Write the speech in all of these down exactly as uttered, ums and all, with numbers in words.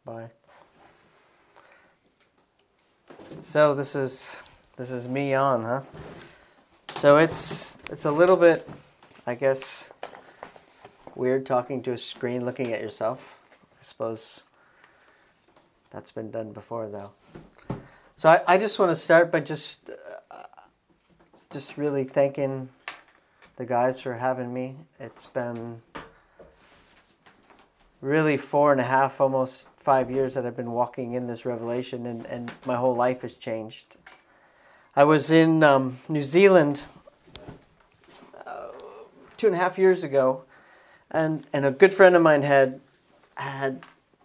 Bye. So this is this is me on, huh? So it's it's a little bit, I guess, weird talking to a screen, looking at yourself. I suppose that's been done before, though. So I, I just want to start by just uh, just really thanking the guys for having me. It's been really four and a half, almost five years that I've been walking in this revelation, and, and my whole life has changed. I was in um, New Zealand uh, two and a half years ago, and, and a good friend of mine had had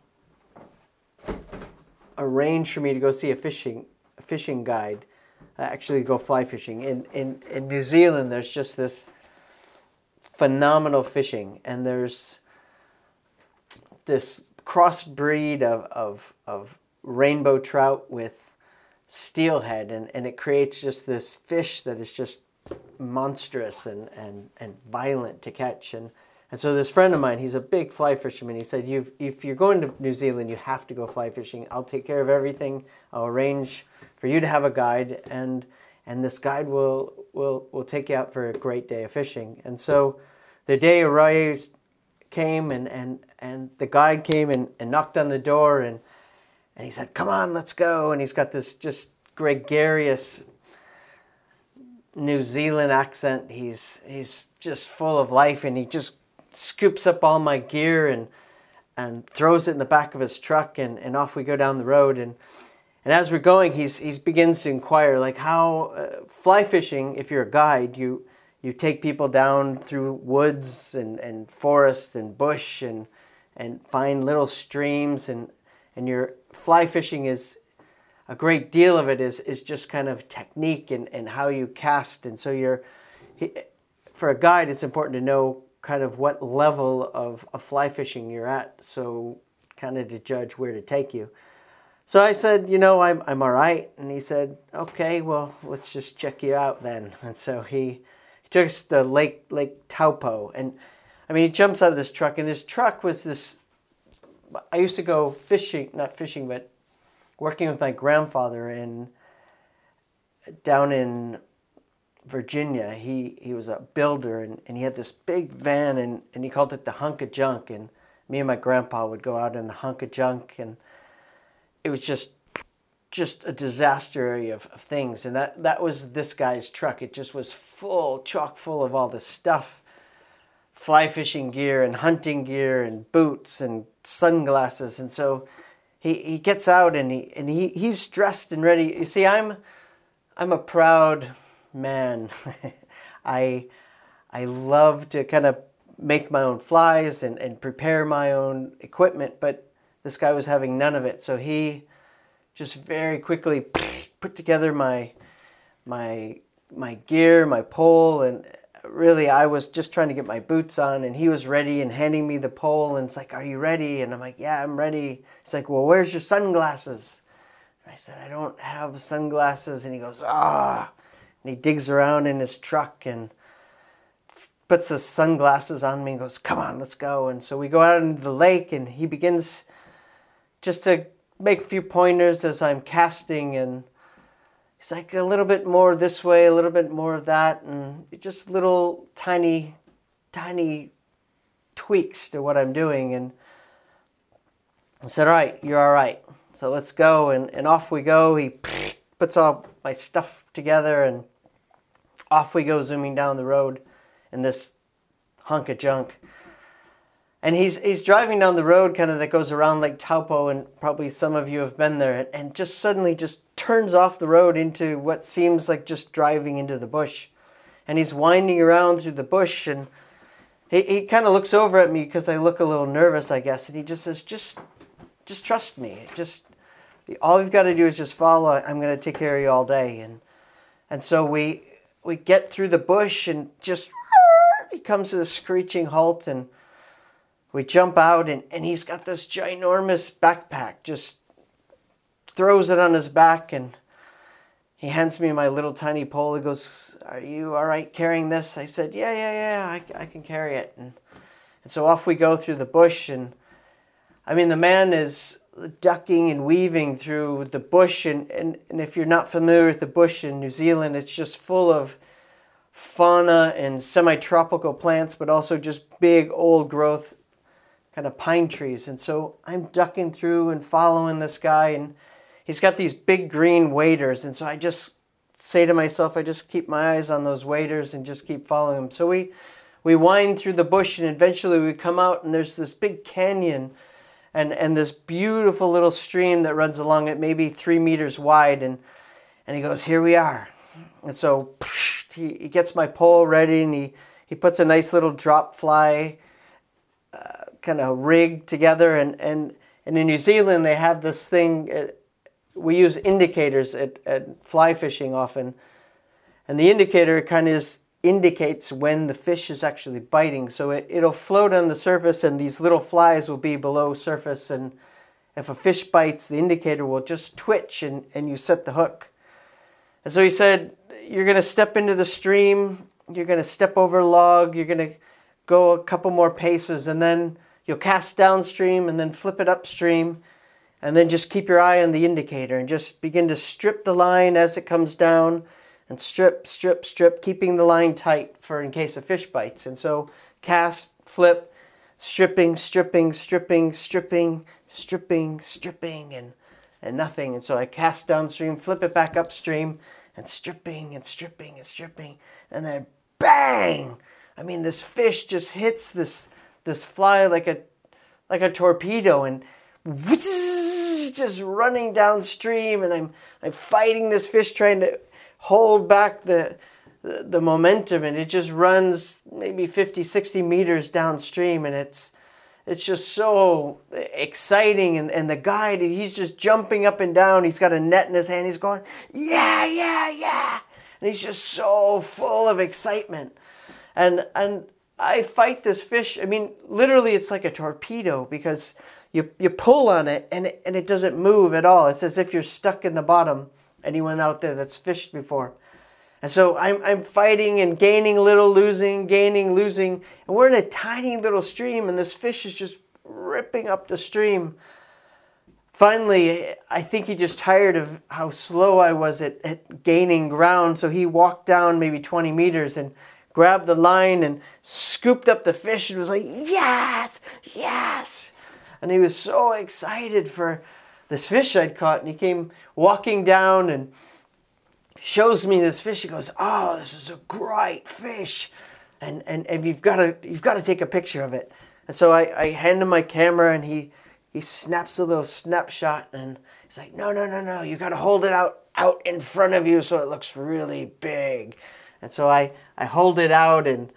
arranged for me to go see a fishing a fishing guide, uh, actually go fly fishing. In, in, in New Zealand, there's just this phenomenal fishing, and there's this crossbreed of, of, of rainbow trout with steelhead, and, and it creates just this fish that is just monstrous and, and, and violent to catch. And, and so this friend of mine, he's a big fly fisherman. He said, You've, if you're going to New Zealand, you have to go fly fishing. I'll take care of everything. I'll arrange for you to have a guide, and and this guide will, will, will take you out for a great day of fishing. And so the day arrived, came, and, and, and the guide came and, and knocked on the door, and, and he said, come on, let's go. And he's got this just gregarious New Zealand accent. He's he's just full of life, and he just scoops up all my gear and and throws it in the back of his truck, and, and off we go down the road. And and as we're going, he's he begins to inquire, like how uh, fly fishing, if you're a guide, you You take people down through woods and, and forests and bush and and find little streams, and and your fly fishing is a great deal of it is is just kind of technique and, and how you cast. And so you're he, for a guide, it's important to know kind of what level of, of fly fishing you're at, so kind of to judge where to take you. So I said, you know, I'm I'm all right. And he said, okay, well, let's just check you out then. And so he took us to Lake Lake Taupo, and I mean, he jumps out of this truck, and his truck was this. I used to go fishing, not fishing, but working with my grandfather in down in Virginia. He he was a builder, and, and he had this big van, and, and he called it the hunk of junk. And me and my grandpa would go out in the hunk of junk, and it was just. just a disaster of, of things. And that, that was this guy's truck. It just was full, chock full of all this stuff. Fly fishing gear and hunting gear and boots and sunglasses. And so he, he gets out, and he and he, he's dressed and ready. You see, I'm I'm a proud man. I I love to kind of make my own flies and, and prepare my own equipment, but this guy was having none of it. So he just very quickly put together my my my gear, my pole, and really I was just trying to get my boots on, and he was ready and handing me the pole, and it's like, are you ready? And I'm like, yeah, I'm ready. He's like, well, where's your sunglasses? And I said, I don't have sunglasses. And he goes, ah, and he digs around in his truck and puts the sunglasses on me and goes, come on, let's go. And so we go out into the lake, and he begins just to make a few pointers as I'm casting, and he's like, a little bit more this way, a little bit more of that, and just little tiny, tiny tweaks to what I'm doing. And I said, all right, you're all right. So let's go, and, and off we go. He puts all my stuff together, and off we go, zooming down the road in this hunk of junk. And he's he's driving down the road kind of that goes around Lake Taupo, and probably some of you have been there, and just suddenly just turns off the road into what seems like just driving into the bush. And he's winding around through the bush, and he, he kind of looks over at me because I look a little nervous, I guess, and he just says, just just trust me. Just all you've got to do is just follow. I'm going to take care of you all day. And and so we we get through the bush, and just he comes to the screeching halt, and we jump out, and, and he's got this ginormous backpack, just throws it on his back, and he hands me my little tiny pole. He goes, are you all right carrying this? I said, yeah, yeah, yeah, I, I can carry it. And, and so off we go through the bush, and I mean, the man is ducking and weaving through the bush. And, and, and if you're not familiar with the bush in New Zealand, it's just full of fauna and semi-tropical plants, but also just big old growth kind of pine trees. And so I'm ducking through and following this guy, and he's got these big green waders. And so I just say to myself, I just keep my eyes on those waders and just keep following him. So we, we wind through the bush, and eventually we come out, and there's this big canyon and, and this beautiful little stream that runs along it, maybe three meters wide. And, and he goes, here we are. And so he, he gets my pole ready, and he, he puts a nice little drop fly uh, kind of rig together. And, and, and in New Zealand, they have this thing, uh, we use indicators at, at fly fishing often. And the indicator kind of is, indicates when the fish is actually biting. So it, it'll float on the surface, and these little flies will be below surface. And if a fish bites, the indicator will just twitch, and, and you set the hook. And so he said, you're going to step into the stream, you're going to step over a log, you're going to go a couple more paces, and then you'll cast downstream and then flip it upstream, and then just keep your eye on the indicator and just begin to strip the line as it comes down, and strip, strip, strip, keeping the line tight for in case a fish bites. And so cast, flip, stripping, stripping, stripping, stripping, stripping, stripping, and and nothing. And so I cast downstream, flip it back upstream, and stripping and stripping and stripping, and then bang! I mean, this fish just hits this this fly like a like a torpedo, and whizzz, just running downstream, and I'm I'm fighting this fish, trying to hold back the, the the momentum, and it just runs maybe fifty, sixty meters downstream, and it's it's just so exciting. And, and the guide, he's just jumping up and down. He's got a net in his hand. He's going, yeah, yeah, yeah. And he's just so full of excitement. And and I fight this fish. I mean, literally, it's like a torpedo, because you you pull on it, and it, and it doesn't move at all. It's as if you're stuck in the bottom. Anyone out there that's fished before. And so I'm, I'm fighting and gaining a little, losing, gaining, losing. And we're in a tiny little stream, and this fish is just ripping up the stream. Finally, I think he just tired of how slow I was at, at gaining ground. So he walked down maybe twenty meters and grabbed the line and scooped up the fish and was like, yes, yes. And he was so excited for this fish I'd caught, and he came walking down and shows me this fish. He goes, oh, this is a great fish, and and, and you've got to you've got to take a picture of it. And so I, I hand him my camera, and he he snaps a little snapshot, and he's like, no, no, no, no, you got to hold it out out in front of you so it looks really big. And so I I hold it out, and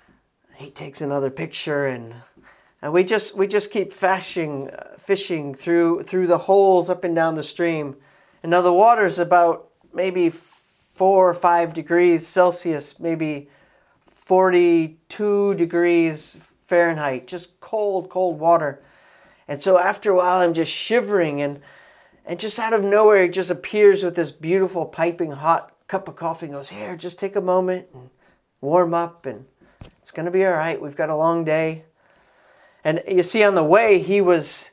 he takes another picture, and. And we just we just keep fishing, uh, fishing through through the holes up and down the stream. And now the water's about maybe four or five degrees Celsius, maybe forty-two degrees Fahrenheit. Just cold, cold water. And so after a while, I'm just shivering, and and just out of nowhere, he just appears with this beautiful piping hot cup of coffee and goes, here, just take a moment and warm up, and it's gonna be all right. We've got a long day. And you see, on the way, he was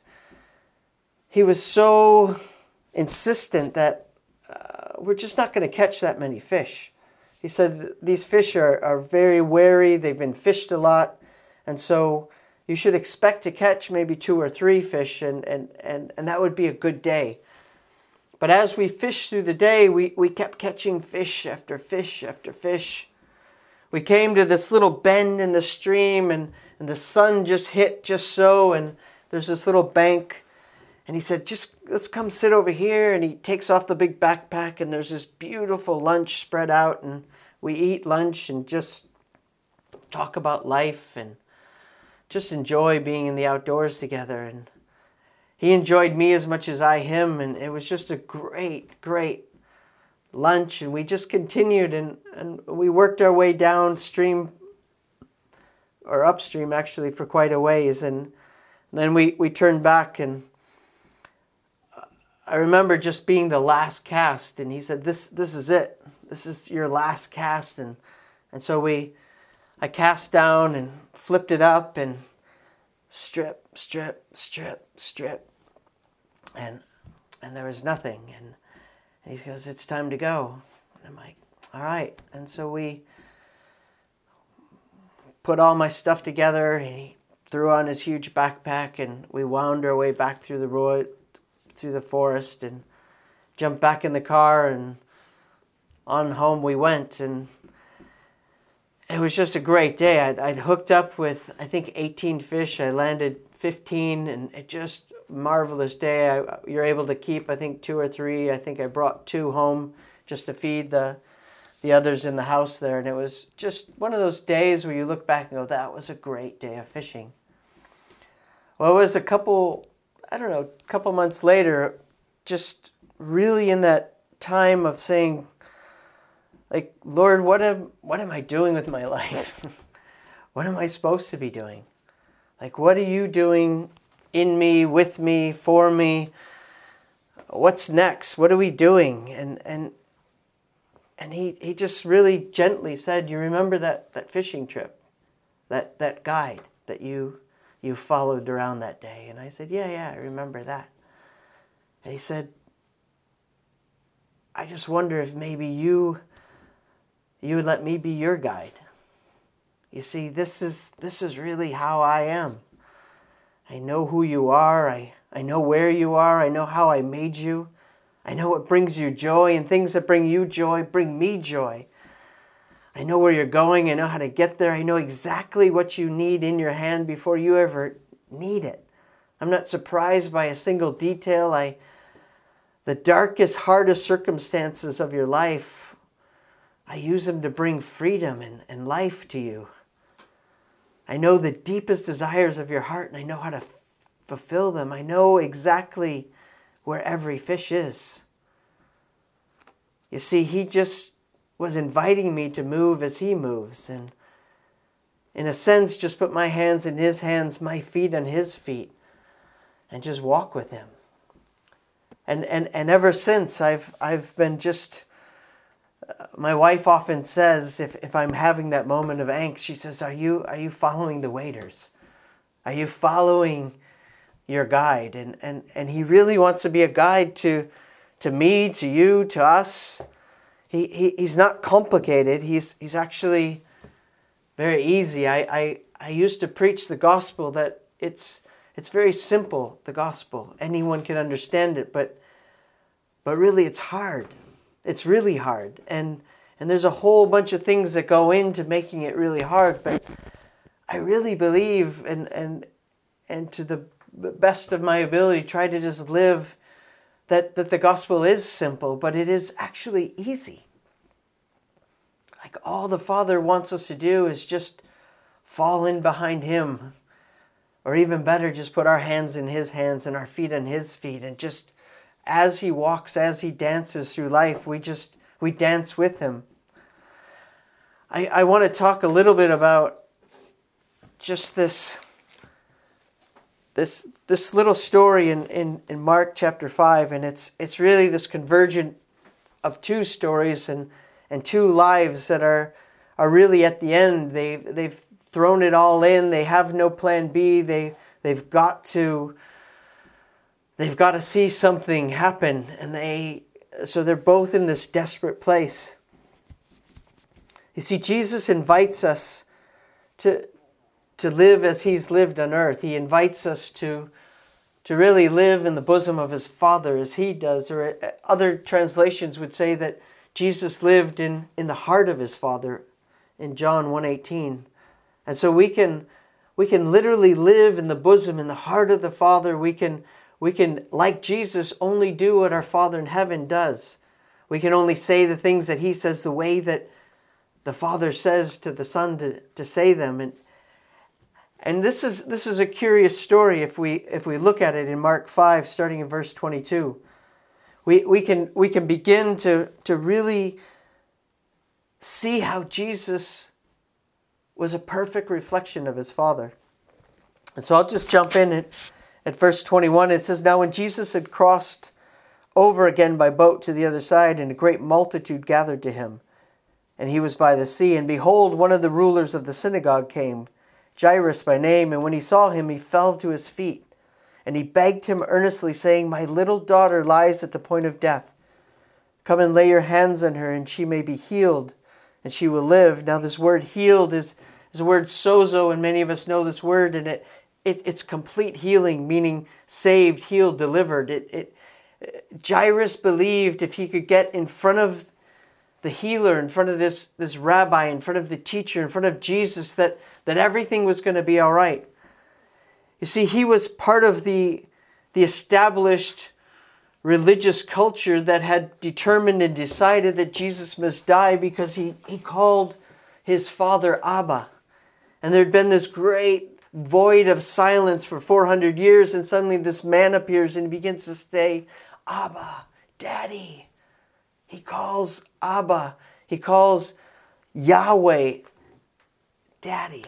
he was so insistent that uh, we're just not going to catch that many fish. He said these fish are, are very wary. They've been fished a lot. And so you should expect to catch maybe two or three fish, and, and, and, and that would be a good day. But as we fished through the day, we, we kept catching fish after fish after fish. We came to this little bend in the stream, and And the sun just hit just so, and there's this little bank. And he said, just let's come sit over here. And he takes off the big backpack, and there's this beautiful lunch spread out. And we eat lunch and just talk about life and just enjoy being in the outdoors together. And he enjoyed me as much as I him. And it was just a great, great lunch. And we just continued, and, and we worked our way downstream, or upstream actually, for quite a ways. And then we, we turned back, and I remember just being the last cast, and he said, this this is it. This is your last cast. And and so we I cast down and flipped it up and strip, strip, strip, strip. And and there was nothing. And, and he goes, it's time to go. And I'm like, all right. And so we put all my stuff together, and he threw on his huge backpack, and we wound our way back through the road, through the forest, and jumped back in the car, and on home we went. And it was just a great day. I'd, I'd hooked up with, I think, eighteen fish. I landed fifteen, and it just marvelous day. I, you're able to keep, I think, two or three. I think I brought two home just to feed the the others in the house there. And it was just one of those days where you look back and go, that was a great day of fishing. Well, it was a couple, I don't know, a couple months later, just really in that time of saying, like, Lord, what am what am I doing with my life? What am I supposed to be doing? Like, what are you doing in me, with me, for me? What's next? What are we doing? And and and he, he just really gently said, you remember that, that fishing trip, that that guide that you you followed around that day? And I said, yeah, yeah, I remember that. And he said, I just wonder if maybe you you would let me be your guide. You see, this is this is really how I am. I know who you are. I, I know where you are. I know how I made you. I know what brings you joy, and things that bring you joy bring me joy. I know where you're going. I know how to get there. I know exactly what you need in your hand before you ever need it. I'm not surprised by a single detail. I, the darkest, hardest circumstances of your life, I use them to bring freedom and, and life to you. I know the deepest desires of your heart, and I know how to f- fulfill them. I know exactly where every fish is. You see, he just was inviting me to move as he moves, and in a sense, just put my hands in his hands, my feet on his feet, and just walk with him. And and and ever since, I've I've been just. Uh, my wife often says, if if I'm having that moment of angst, she says, "Are you are you following the waders? Are you following your guide?" And and and he really wants to be a guide to to me, to you, to us. He he he's not complicated. He's he's actually very easy. I I I used to preach the gospel that it's it's very simple. The gospel, anyone can understand it, but but really it's hard. It's really hard, and and there's a whole bunch of things that go into making it really hard. But I really believe, and and and to the best of my ability, try to just live that that the gospel is simple, but it is actually easy. Like, all the Father wants us to do is just fall in behind him, or even better, just put our hands in his hands and our feet on his feet, and just as he walks, as he dances through life, we just, we dance with him. I, I want to talk a little bit about just this, this, this little story in, in, in Mark chapter five, and it's it's really this convergence of two stories and, and two lives that are are really at the end. They've they've thrown it all in. They have no plan B. They they've got to They've got to see something happen, and they so they're both in this desperate place. You see, Jesus invites us to, to live as he's lived on earth. He invites us to, to really live in the bosom of his Father as he does. Or other translations would say that Jesus lived in, in the heart of his Father in John one eighteen. And so we can we can literally live in the bosom, in the heart of the Father. We can We can, like Jesus, only do what our Father in heaven does. We can only say the things that he says the way that the Father says to the Son to, to say them. And, and this is this is a curious story if we if we look at it in Mark five, starting in verse twenty-two. We we can we can begin to, to really see how Jesus was a perfect reflection of his Father. And so I'll just jump in and at verse twenty-one, it says, "Now when Jesus had crossed over again by boat to the other side, and a great multitude gathered to him, and he was by the sea, and behold, one of the rulers of the synagogue came, Jairus by name, and when he saw him, he fell to his feet, And he begged him earnestly, saying, "My little daughter lies at the point of death. Come and lay your hands on her, and she may be healed, and she will live." Now this word healed is, is the word sozo, and many of us know this word, and it, it it's complete healing, meaning saved, healed, delivered. It, it Jairus believed if he could get in front of the healer, in front of this, this rabbi, in front of the teacher, in front of Jesus, that, that everything was going to be all right. You see, he was part of the, the established religious culture that had determined and decided that Jesus must die because he, he called his father Abba. And there had been this great void of silence for four hundred years, and suddenly this man appears and begins to say, "Abba, Daddy." He calls Abba, he calls Yahweh Daddy.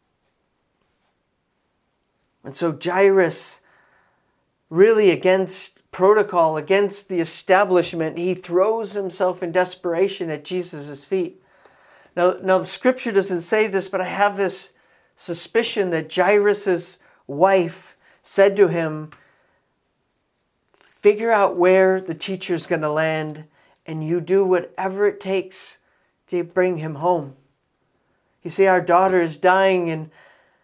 And so Jairus, really against protocol, against the establishment, he throws himself in desperation at Jesus' feet. Now, now the scripture doesn't say this, but I have this suspicion that Jairus' wife said to him, "Figure out where the teacher's going to land, and you do whatever it takes to bring him home. You see, our daughter is dying, and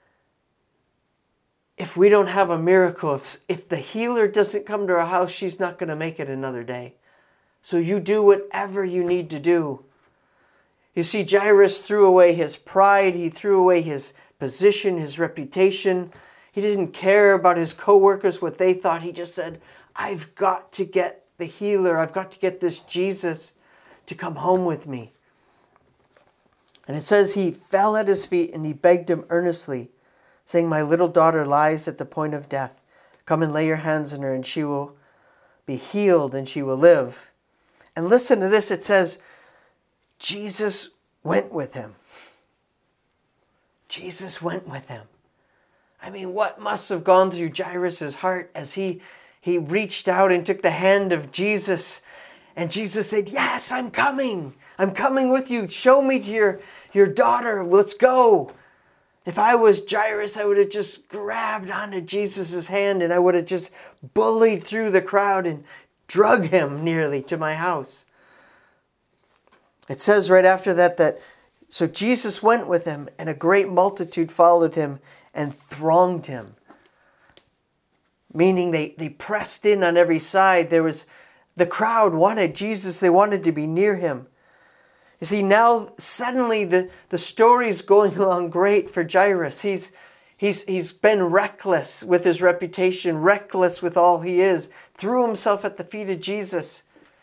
if we don't have a miracle, if, if the healer doesn't come to our house, she's not going to make it another day. So you do whatever you need to do." You see, Jairus threw away his pride. He threw away his position, his reputation. He didn't care about his co-workers, what they thought. He just said, "I've got to get the healer. I've got to get this Jesus to come home with me." And it says he fell at his feet and he begged him earnestly, saying, "My little daughter lies at the point of death. Come and lay your hands on her, and she will be healed, and she will live." And listen to this. It says, Jesus went with him. Jesus went with him. I mean, what must have gone through Jairus' heart as he, he reached out and took the hand of Jesus, and Jesus said, "Yes, I'm coming. I'm coming with you. Show me to your, your daughter. Let's go." If I was Jairus, I would have just grabbed onto Jesus' hand and I would have just bullied through the crowd and drug him nearly to my house. It says right after that, that so Jesus went with him, and a great multitude followed him and thronged him. Meaning they, they pressed in on every side. There was, the crowd wanted Jesus. They wanted to be near him. You see, now suddenly the, the story's going along great for Jairus. He's, he's, he's been reckless with his reputation, reckless with all he is, threw himself at the feet of Jesus.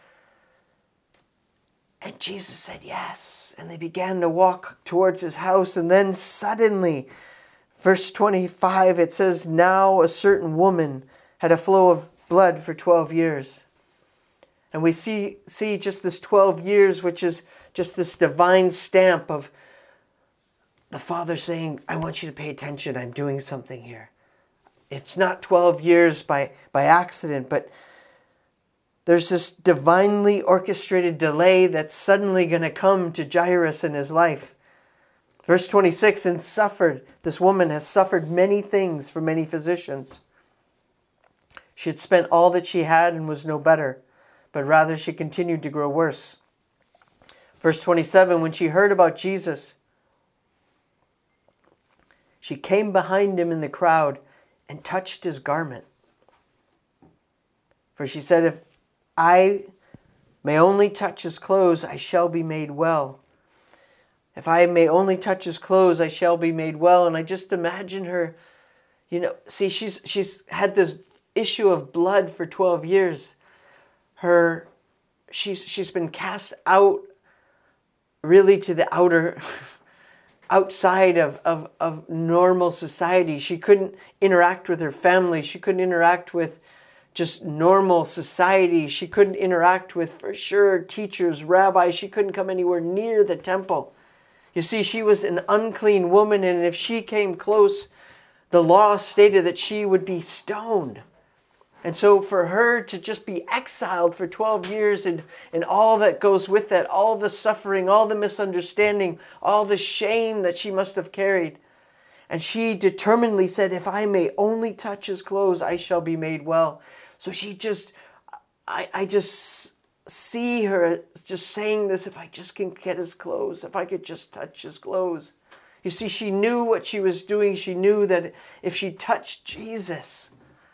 And Jesus said yes. And they began to walk towards his house. And then suddenly, verse twenty-five, it says, "Now a certain woman had a flow of blood for twelve years. And we see, see just this twelve years, which is just this divine stamp of the Father saying, "I want you to pay attention. I'm doing something here." It's not twelve years by, by accident, but there's this divinely orchestrated delay that's suddenly going to come to Jairus in his life. Verse twenty-six, "And suffered," this woman has suffered many things from many physicians. She had spent all that she had and was no better, but rather she continued to grow worse. Verse twenty-seven, "When she heard about Jesus, she came behind him in the crowd and touched his garment. For she said, if I may only touch his clothes, I shall be made well. If I may only touch his clothes, I shall be made well." And I just imagine her, you know, see, she's she's had this issue of blood for twelve years. Her, she's she's been cast out really to the outer, outside of, of, of normal society. She couldn't interact with her family. She couldn't interact with just normal society. She couldn't interact with, for sure, teachers, rabbis. She couldn't come anywhere near the temple. You see, she was an unclean woman, and if she came close, the law stated that she would be stoned. And so for her to just be exiled for twelve years and, and all that goes with that, all the suffering, all the misunderstanding, all the shame that she must have carried. And she determinedly said, if I may only touch his clothes, I shall be made well. So she just, I, I just see her just saying this, if I just can get his clothes, if I could just touch his clothes. You see, she knew what she was doing. She knew that if she touched Jesus,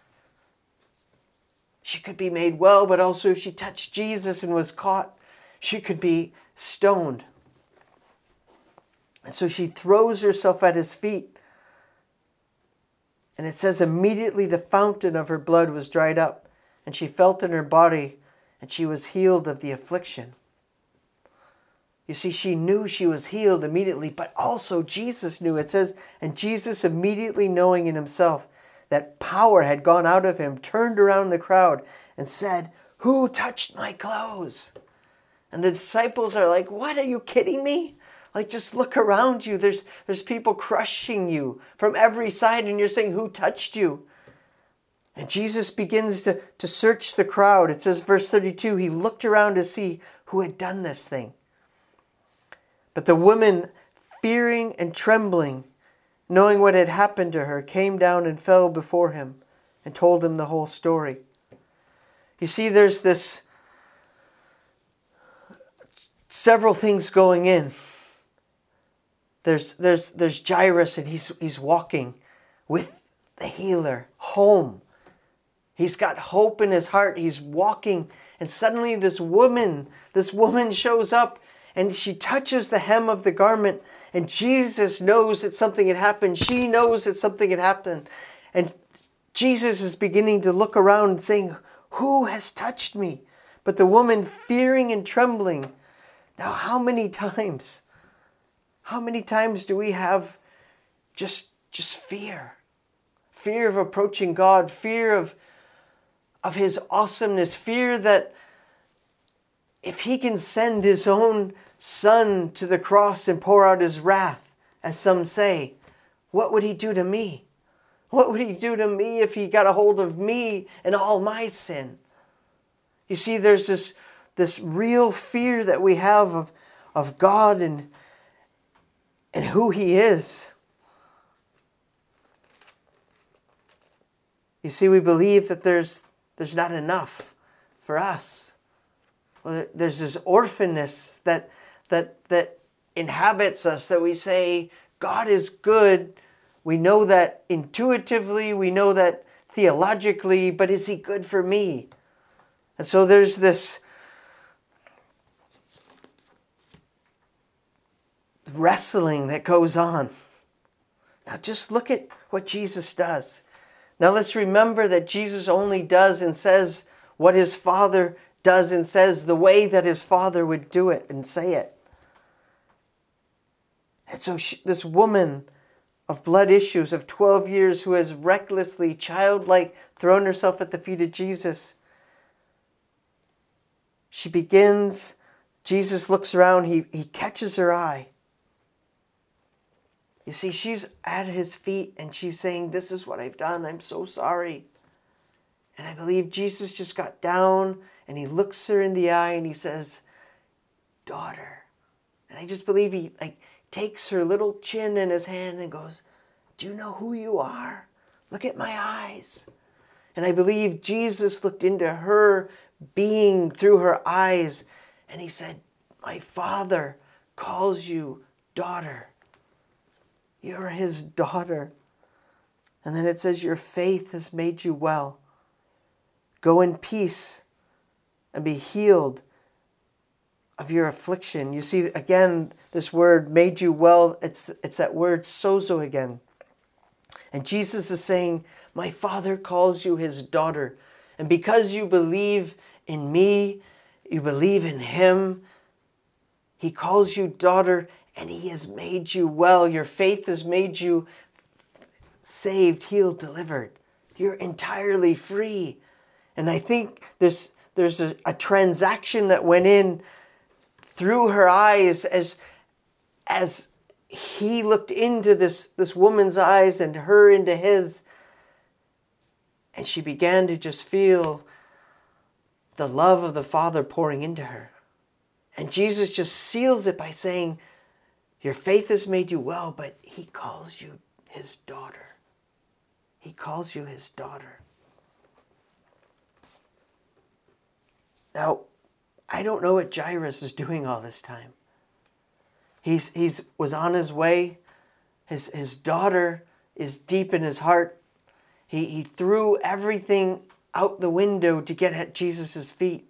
she could be made well, but also if she touched Jesus and was caught, she could be stoned. And so she throws herself at his feet. And it says, immediately the fountain of her blood was dried up, and she felt in her body, and she was healed of the affliction. You see, she knew she was healed immediately, but also Jesus knew. It says, and Jesus, immediately knowing in himself that power had gone out of him, turned around the crowd and said, who touched my clothes? And the disciples are like, what, are you kidding me? Like, just look around you. There's, there's people crushing you from every side, and you're saying, who touched you? And Jesus begins to, to search the crowd. It says, verse thirty-two, he looked around to see who had done this thing. But the woman, fearing and trembling, knowing what had happened to her, came down and fell before him and told him the whole story. You see, there's this several things going in. There's there's there's Jairus, and he's he's walking with the healer home. He's got hope in his heart. He's walking, and suddenly this woman, this woman shows up, and she touches the hem of the garment, and Jesus knows that something had happened. She knows that something had happened. And Jesus is beginning to look around and saying, who has touched me? But the woman, fearing and trembling. Now, how many times, how many times do we have just, just fear? Fear of approaching God, fear of, of his awesomeness, fear that if he can send his own son to the cross and pour out his wrath, as some say, what would he do to me? What would he do to me if he got a hold of me and all my sin? You see, there's this, this real fear that we have of, of God and, and who he is. You see, we believe that there's, there's not enough for us. Well, there's this orphanness that, that, that inhabits us, that we say, God is good. We know that intuitively, we know that theologically, but is he good for me? And so there's this wrestling that goes on. Now just look at what Jesus does. Now let's remember that Jesus only does and says what his Father does and says the way that his Father would do it and say it. And so she, this woman of blood issues of twelve years who has recklessly, childlike, thrown herself at the feet of Jesus, she begins, Jesus looks around, he, he catches her eye. You see, she's at his feet and she's saying, this is what I've done, I'm so sorry. And I believe Jesus just got down and he looks her in the eye and he says, daughter. And I just believe he like takes her little chin in his hand and goes, do you know who you are? Look at my eyes. And I believe Jesus looked into her being through her eyes and he said, my Father calls you daughter. You're his daughter. And then it says, your faith has made you well. Go in peace and be healed of your affliction. You see, again, this word made you well, it's, it's that word sozo again. And Jesus is saying, my Father calls you his daughter. And because you believe in me, you believe in him, he calls you daughter and he has made you well. Your faith has made you saved, healed, delivered. You're entirely free. And I think there's, there's a, a transaction that went in through her eyes as, as he looked into this, this woman's eyes and her into his. And she began to just feel the love of the Father pouring into her. And Jesus just seals it by saying, your faith has made you well, but he calls you his daughter. He calls you his daughter. Now, I don't know what Jairus is doing all this time. He's he's was on his way. His his daughter is deep in his heart. He he threw everything out the window to get at Jesus' feet.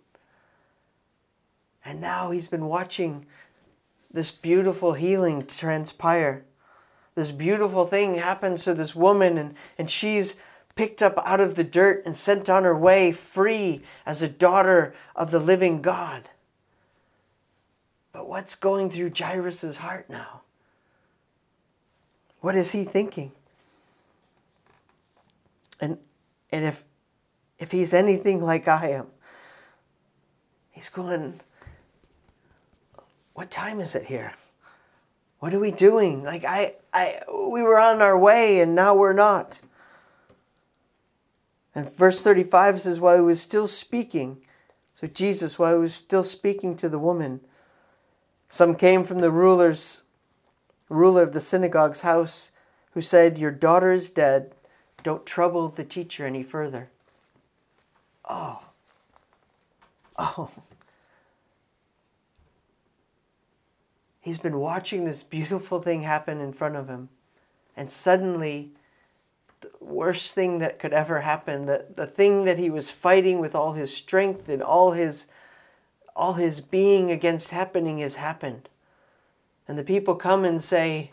And now he's been watching this beautiful healing transpire. This beautiful thing happens to this woman, and, and she's picked up out of the dirt and sent on her way free as a daughter of the living God. But what's going through Jairus' heart now? What is he thinking? And and if if he's anything like I am, he's going, what time is it here? What are we doing? Like I I we were on our way and now we're not. And verse thirty-five says, while he was still speaking, so Jesus, while he was still speaking to the woman, some came from the ruler's ruler of the synagogue's house, who said, your daughter is dead. Don't trouble the teacher any further. Oh. Oh. He's been watching this beautiful thing happen in front of him. And suddenly, the worst thing that could ever happen, the, the thing that he was fighting with all his strength and all his, all his being against happening, has happened. And the people come and say,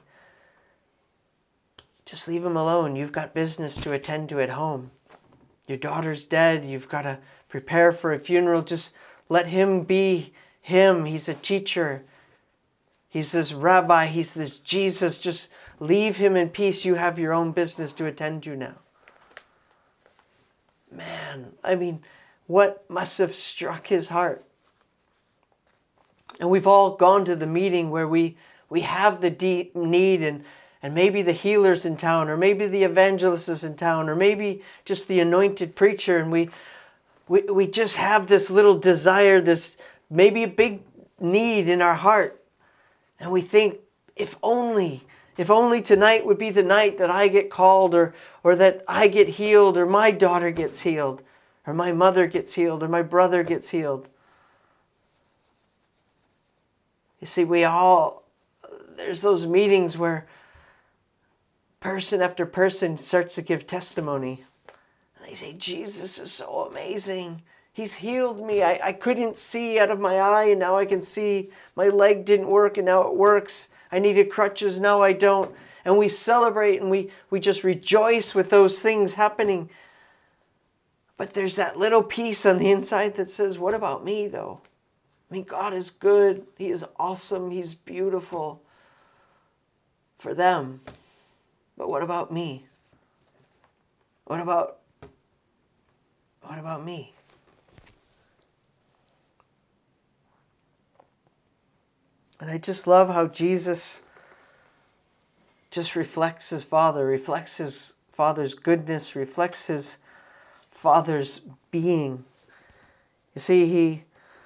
just leave him alone. You've got business to attend to at home. Your daughter's dead. You've got to prepare for a funeral. Just let him be him. He's a teacher. He's this rabbi. He's this Jesus. Just leave him in peace. You have your own business to attend to now. Man, I mean, what must have struck his heart? And we've all gone to the meeting where we, we have the deep need, and, and maybe the healer's in town, or maybe the evangelist is in town, or maybe just the anointed preacher, and we, we, we just have this little desire, this maybe a big need in our heart. And we think, if only, if only tonight would be the night that I get called, or, or that I get healed, or my daughter gets healed, or my mother gets healed, or my brother gets healed. You see, we all, there's those meetings where person after person starts to give testimony. And they say, Jesus is so amazing. He's healed me. I, I couldn't see out of my eye, and now I can see. My leg didn't work, and now it works. I needed crutches, now I don't. And we celebrate, and we, we just rejoice with those things happening. But there's that little piece on the inside that says, what about me, though? I mean, God is good. He is awesome. He's beautiful for them. But what about me? What about, what about me? And I just love how Jesus just reflects his Father, reflects his Father's goodness, reflects his Father's being. You see, he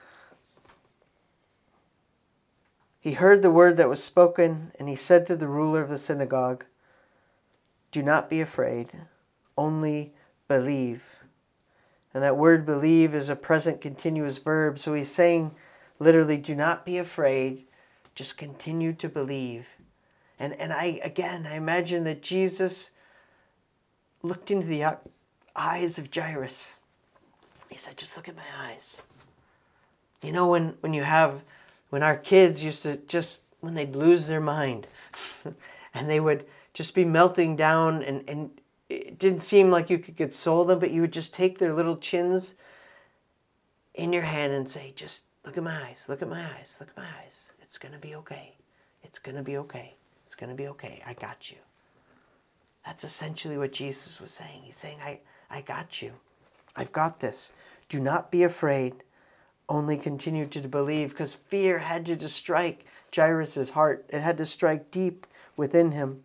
He heard the word that was spoken, and he said to the ruler of the synagogue, do not be afraid, only believe. And that word believe is a present continuous verb. So he's saying literally, do not be afraid, just continue to believe. And, and I, again, I imagine that Jesus looked into the eyes of Jairus. He said, just look at my eyes. You know, when, when you have... When our kids used to just, when they'd lose their mind and they would just be melting down, and, and it didn't seem like you could console them, but you would just take their little chins in your hand and say, just look at my eyes, look at my eyes, look at my eyes. It's going to be okay. It's going to be okay. It's going to be okay. I got you. That's essentially what Jesus was saying. He's saying, I, I got you. I've got this. Do not be afraid. Only continue to believe, because fear had to just strike Jairus' heart. It had to strike deep within him.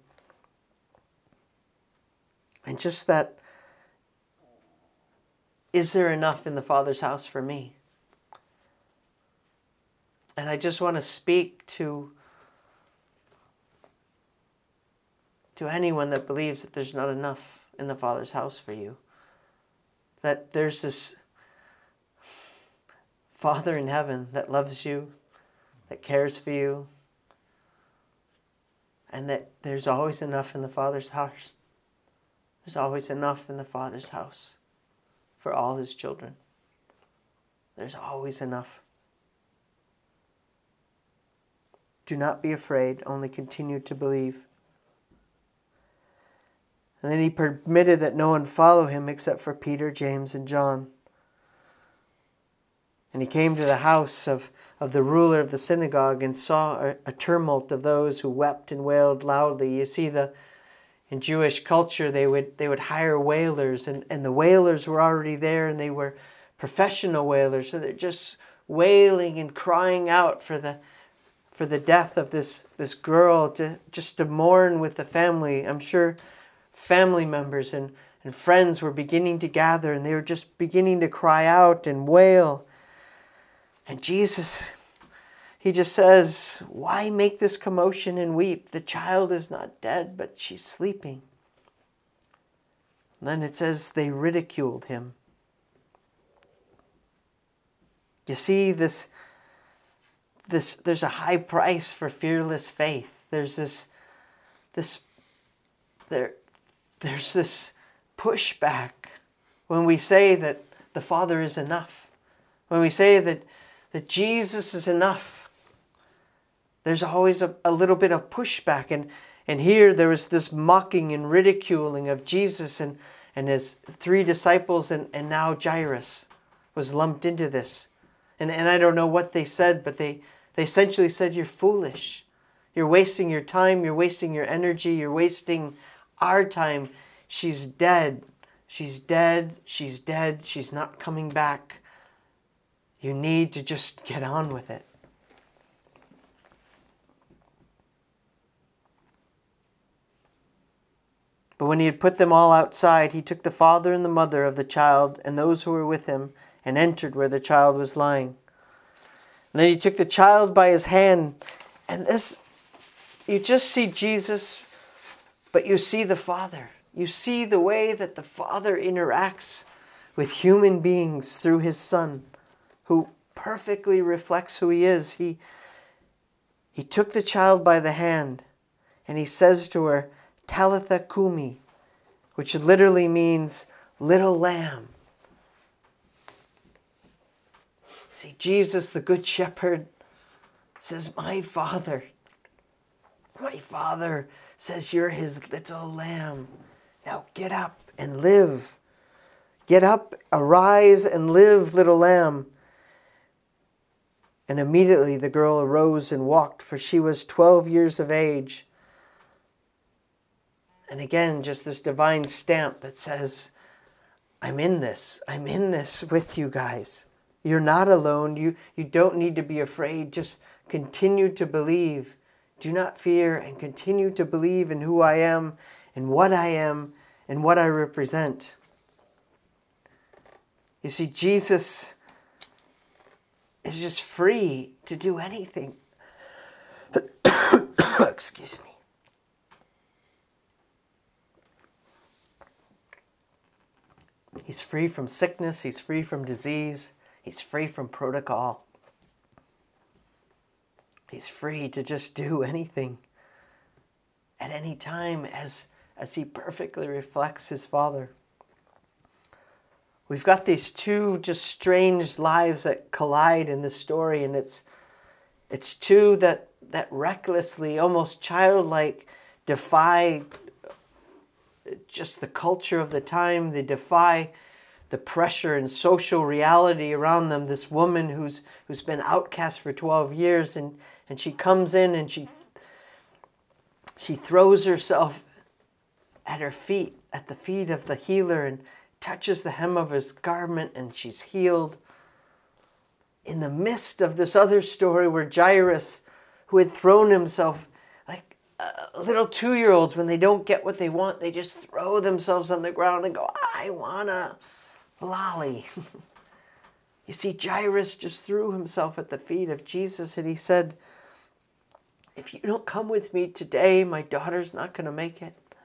And just that, is there enough in the Father's house for me? And I just want to speak to to anyone that believes that there's not enough in the Father's house for you. That there's this Father in heaven that loves you, that cares for you, and that there's always enough in the Father's house. There's always enough in the Father's house for all his children. There's always enough. Do not be afraid, only continue to believe. And then he permitted that no one follow him except for Peter, James, and John. And he came to the house of, of the ruler of the synagogue and saw a, a tumult of those who wept and wailed loudly. You see, the in Jewish culture, they would they would hire wailers, and, and the wailers were already there, and they were professional wailers. So they're just wailing and crying out for the for the death of this, this girl, to just to mourn with the family. I'm sure family members and, and friends were beginning to gather, and they were just beginning to cry out and wail. And Jesus, he just says, why make this commotion and weep? The child is not dead, but she's sleeping. And then it says they ridiculed him. You see, this, this there's a high price for fearless faith. There's this, this, there, there's this pushback when we say that the Father is enough. When we say that, that Jesus is enough, there's always a, a little bit of pushback. And, and here there was this mocking and ridiculing of Jesus and, and his three disciples, and, and now Jairus was lumped into this. And, and I don't know what they said, but they, they essentially said, you're foolish. You're wasting your time. You're wasting your energy. You're wasting our time. She's dead. She's dead. She's dead. She's not coming back. You need to just get on with it. But when he had put them all outside, he took the father and the mother of the child and those who were with him and entered where the child was lying. And then he took the child by his hand. And this, you just see Jesus, but you see the Father. You see the way that the Father interacts with human beings through his Son, who perfectly reflects who he is. He, he took the child by the hand, and he says to her, Talitha Kumi, which literally means little lamb. See, Jesus, the Good Shepherd, says, my Father, my Father says you're his little lamb. Now get up and live. Get up, arise and live, little lamb. And immediately the girl arose and walked, for she was twelve years of age. And again, just this divine stamp that says, I'm in this. I'm in this with you guys. You're not alone. You, you don't need to be afraid. Just continue to believe. Do not fear, and continue to believe in who I am and what I am and what I represent. You see, Jesus is just free to do anything. Excuse me. He's free from sickness. He's free from disease. He's free from protocol. He's free to just do anything at any time as, as he perfectly reflects his Father. We've got these two just strange lives that collide in this story, and it's it's two that, that recklessly, almost childlike, defy just the culture of the time. They defy the pressure and social reality around them. This woman who's who's been outcast for twelve years, and, and she comes in and she she throws herself at her feet, at the feet of the healer, and touches the hem of his garment, and she's healed. In the midst of this other story where Jairus, who had thrown himself like uh, little two-year-olds, when they don't get what they want, they just throw themselves on the ground and go, I want a lolly. You see, Jairus just threw himself at the feet of Jesus, and he said, if you don't come with me today, my daughter's not going to make it.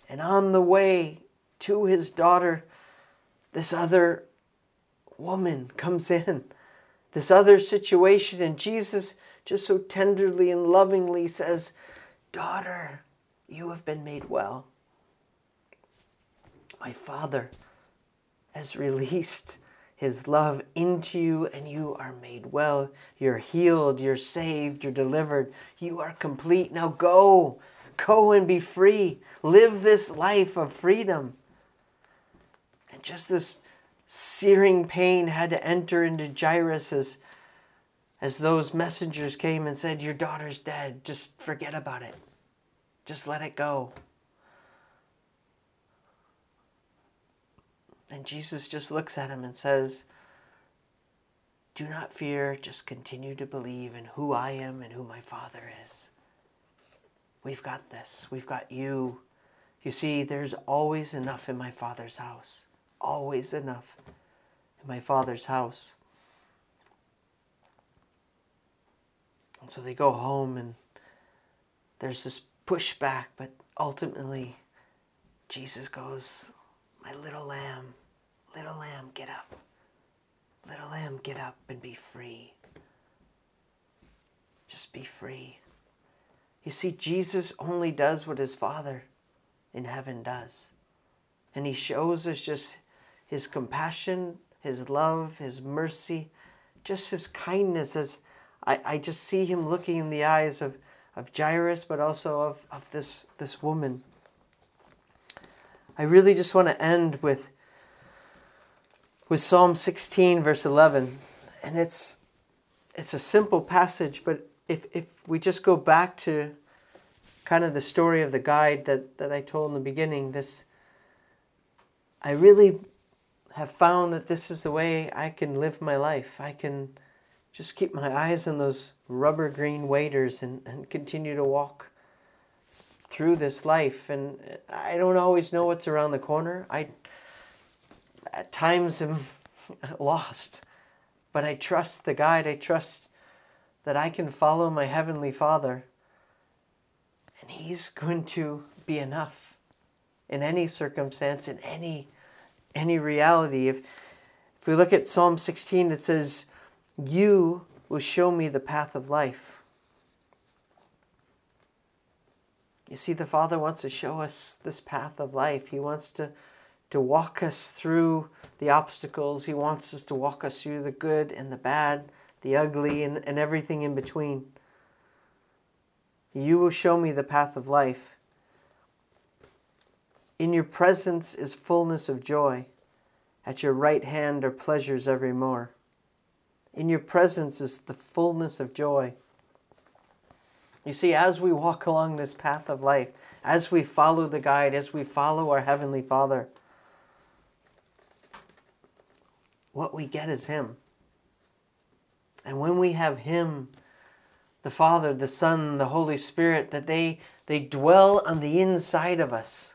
And on the way to his daughter, this other woman comes in, this other situation, and Jesus just so tenderly and lovingly says, "Daughter, you have been made well. My Father has released his love into you, and you are made well. You're healed, you're saved, you're delivered. You are complete. Now go, go and be free. Live this life of freedom." And just this searing pain had to enter into Jairus as, as those messengers came and said, "Your daughter's dead. Just forget about it. Just let it go." And Jesus just looks at him and says, "Do not fear, just continue to believe in who I am and who my Father is. We've got this. We've got you. You see, there's always enough in my Father's house. Always enough in my Father's house." And so they go home, and there's this pushback, but ultimately Jesus goes, "My little lamb, little lamb, get up. Little lamb, get up and be free. Just be free." You see, Jesus only does what his Father in heaven does. And he shows us just his compassion, his love, his mercy, just his kindness. As I, I just see him looking in the eyes of, of Jairus, but also of, of this, this woman. I really just want to end with, with Psalm sixteen, verse eleven. And it's it's a simple passage, but if, if we just go back to kind of the story of the guide that, that I told in the beginning, this I really have found that this is the way I can live my life. I can just keep my eyes on those rubber green waders and, and continue to walk through this life. And I don't always know what's around the corner. I at times am lost, but I trust the guide. I trust that I can follow my Heavenly Father, and he's going to be enough in any circumstance, in any any reality. If if we look at Psalm sixteen, it says, "You will show me the path of life." You see, the Father wants to show us this path of life. He wants to, to walk us through the obstacles. He wants us to walk us through the good and the bad, the ugly, and, and everything in between. You will show me the path of life. In your presence is fullness of joy. At your right hand are pleasures evermore. In your presence is the fullness of joy. You see, as we walk along this path of life, as we follow the guide, as we follow our Heavenly Father, what we get is him. And when we have him, the Father, the Son, the Holy Spirit, that they, they dwell on the inside of us.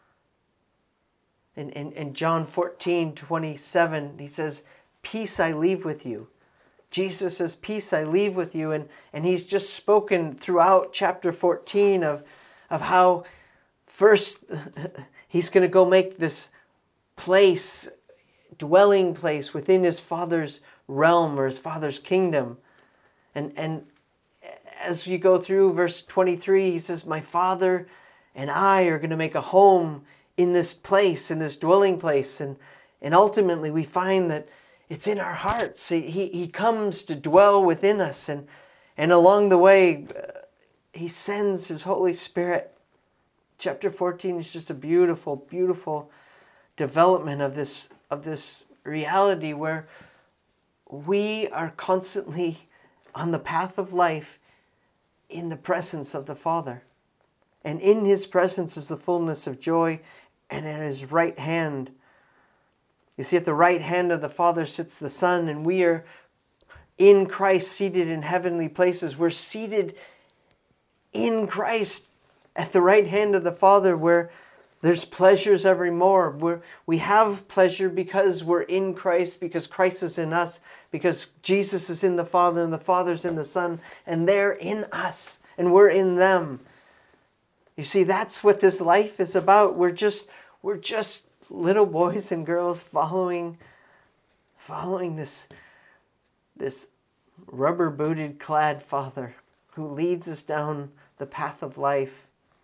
In, in, in John fourteen twenty-seven, he says, "Peace I leave with you." Jesus says, "Peace I leave with you." And, and he's just spoken throughout chapter fourteen of, of how first he's going to go make this place, dwelling place within his Father's realm or his Father's kingdom. And, and as you go through verse twenty-three, he says, "My Father and I are going to make a home in this place, in this dwelling place." And, and ultimately we find that it's in our hearts. He, he, he comes to dwell within us. And, and along the way, uh, he sends his Holy Spirit. Chapter fourteen is just a beautiful, beautiful development of this, of this reality where we are constantly on the path of life in the presence of the Father. And in his presence is the fullness of joy, and at his right hand, you see, at the right hand of the Father sits the Son, and we are in Christ seated in heavenly places. We're seated in Christ at the right hand of the Father, where there's pleasures evermore. We're, we have pleasure because we're in Christ, because Christ is in us, because Jesus is in the Father and the Father's in the Son, and they're in us and we're in them. You see, that's what this life is about. We're just, we're just little boys and girls following, following this, this rubber-booted clad Father who leads us down the path of life.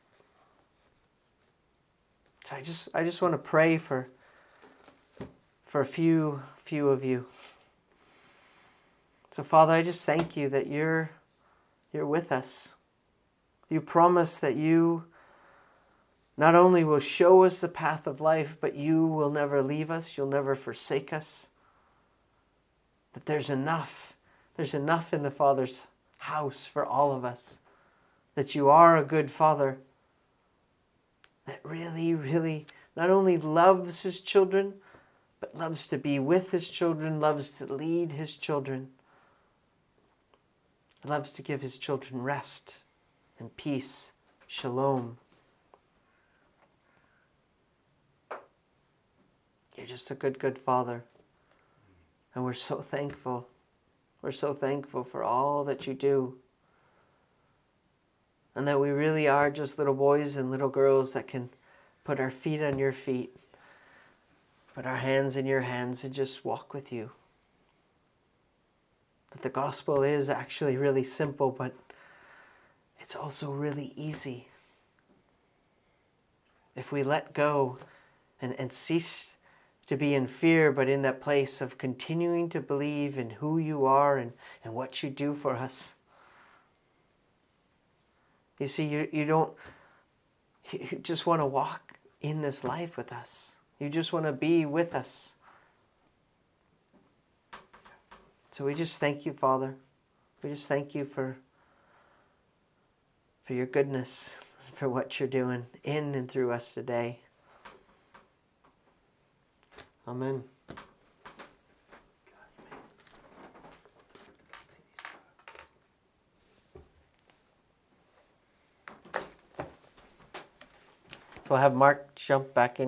So I just, I just want to pray for, for a few, few of you. So Father, I just thank you that you're, you're with us. You promise that you not only will show us the path of life, but you will never leave us. You'll never forsake us. That there's enough. There's enough in the Father's house for all of us. That you are a good Father. That really, really not only loves his children, but loves to be with his children, loves to lead his children. Loves to give his children rest and peace, shalom. You're just a good, good Father. And we're so thankful. We're so thankful for all that you do. And that we really are just little boys and little girls that can put our feet on your feet, put our hands in your hands and just walk with you. That the gospel is actually really simple, but it's also really easy. If we let go and, and cease to be in fear, but in that place of continuing to believe in who you are and, and what you do for us. You see, you, you don't you just want to walk in this life with us. You just want to be with us. So we just thank you, Father. We just thank you for, for your goodness, for what you're doing in and through us today. Amen. So I'll have Mark jump back in.